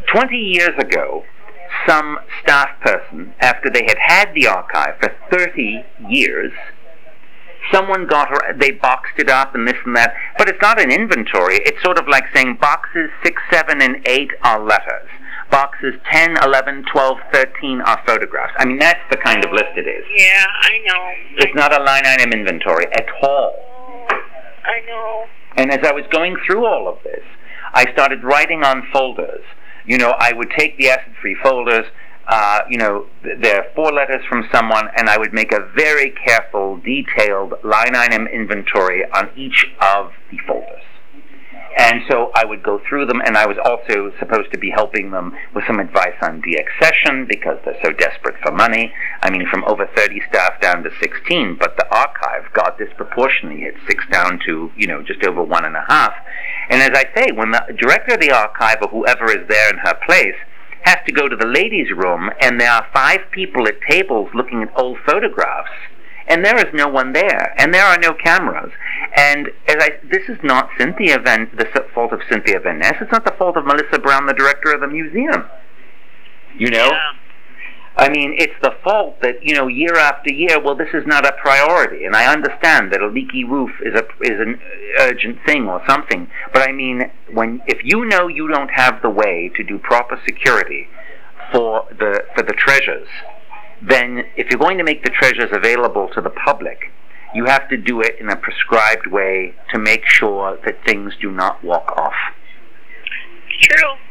20 years ago, some staff person, after they had the archive for 30 years, someone they boxed it up and this and that, but it's not an inventory. It's sort of like saying boxes 6, 7, and 8 are letters. Boxes 10, 11, 12, 13 are photographs. I mean, that's the kind of list it is. Yeah, I know. It's not a line item inventory at all. I know. And as I was going through all of this, I started writing on folders. I would take the acid-free folders, there are 4 letters from someone, and I would make a very careful, detailed line item inventory on each of the folders. And so I would go through them, and I was also supposed to be helping them with some advice on deaccession, because they're so desperate for money. I mean, from over 30 staff down to 16, but the archive got disproportionately. It's 6 down to, just over 1.5. And as I say, when the director of the archive, or whoever is there in her place, has to go to the ladies' room, and there are 5 people at tables looking at old photographs, and there is no one there, and there are no cameras. And this is not the fault of Cynthia Van Ness. It's not the fault of Melissa Brown, the director of the museum. Yeah. I mean, it's the fault that, year after year, well, this is not a priority. And I understand that a leaky roof is an urgent thing or something. But I mean, if you don't have the way to do proper security for the treasures, then if you're going to make the treasures available to the public, you have to do it in a prescribed way to make sure that things do not walk off. True.